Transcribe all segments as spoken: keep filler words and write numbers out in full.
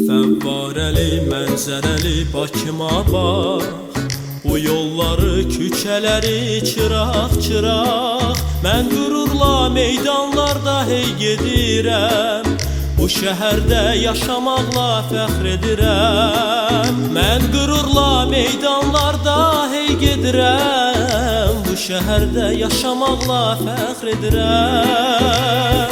Fəvvarəli, mənzərəli Bakıma bax, bu yolları, küçələri çıraq-çıraq. Mən qürurla meydanlarda hey gedirəm, bu şəhərdə yaşamaqla fəxr edirəm. Mən qürurla meydanlarda hey gedirəm, bu şəhərdə yaşamaqla fəxr edirəm.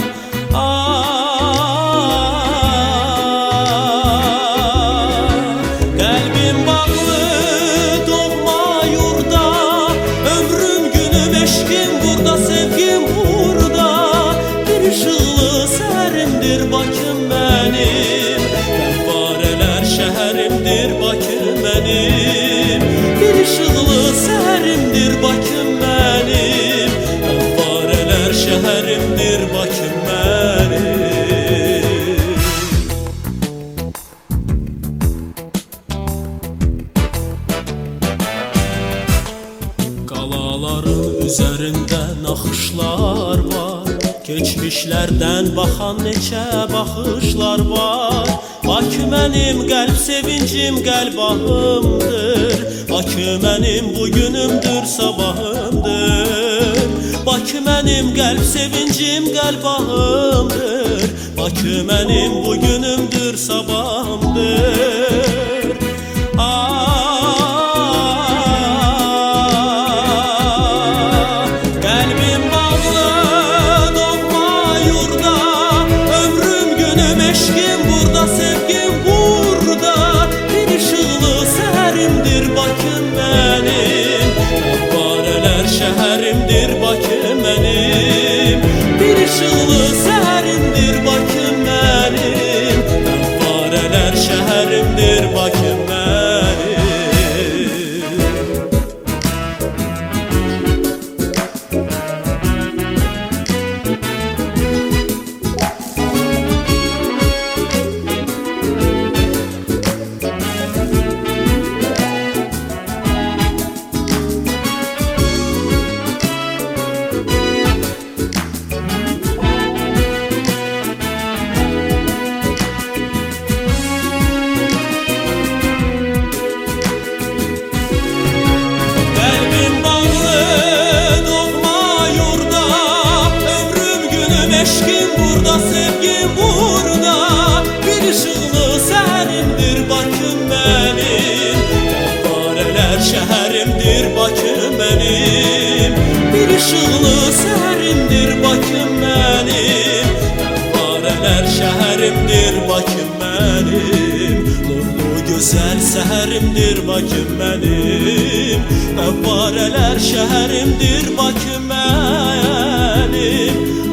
Qəlbim bağlı doğma yurda, ömrüm günüm eşkim burada, sevgim burada. Bir ışıqlı səhərimdir Bakım mənim, fəvvarələr şəhərimdir Bakım mənim. Bir ışıqlı səhərimdir Bakım mənim, fəvvarələr şəhərimdir Bakım mənim. Qalaların üzərində naxışlar var, keçmişlərdən baxan neçə baxışlar var. Bakı mənim qəlb sevincim, qəlb ahımdır. Bakı mənim bugünümdür, sabahımdır. Bakı mənim qəlb sevincim, qəlb ahımdır. Bakı mənim bugünümdür, sabahımdır. Qəlbim bağlı doğma yurda, ömrüm günüm eşkim burada, sevgim burada. Bir ışıqlı səhərimdir Bakım mənim, fəvvarələr şəhərimdir Bakım mənim. Bir ışıqlı səhərimdir Bakım mənim, fəvvarələr şəhərimdir Bakım mənim. Eşkim burada, sevgim burada. Bir ışıqlı səhərimdir Bakım mənim, fəvvarələr şəhərimdir Bakım mənim. Bir ışıqlı səhərimdir Bakım mənim, fəvvarələr şəhərimdir Bakım mənim. Nurlu gözəl səhərimdir Bakım mənim, fəvvarələr şəhərimdir Bakım mənim.